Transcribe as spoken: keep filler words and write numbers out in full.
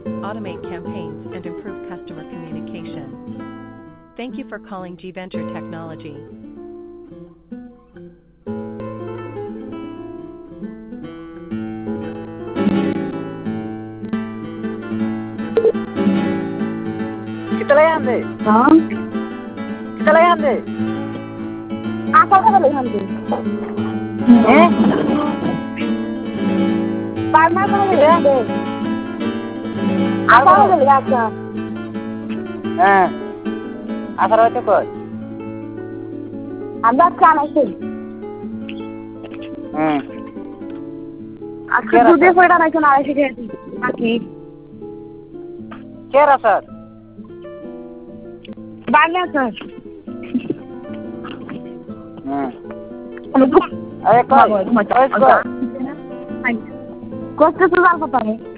automate campaigns, and improve customer communication. Thank you for calling G Venture Technology. कितने आंदे? हाँ कितने आंदे? आप कौन बोले हम लोग? हैं? पार्टनर कौन बोले हम लोग? आप कौन बोले आपका? हाँ आसार होते कोई? हम बात क्या नहीं थी? हम्म आखिर दूसरे कोई डाला क्यों ना ऐसे कहती? बाकी क्या रहा बांग्ला सर अरे कोई कोई कौन से सुधार पता है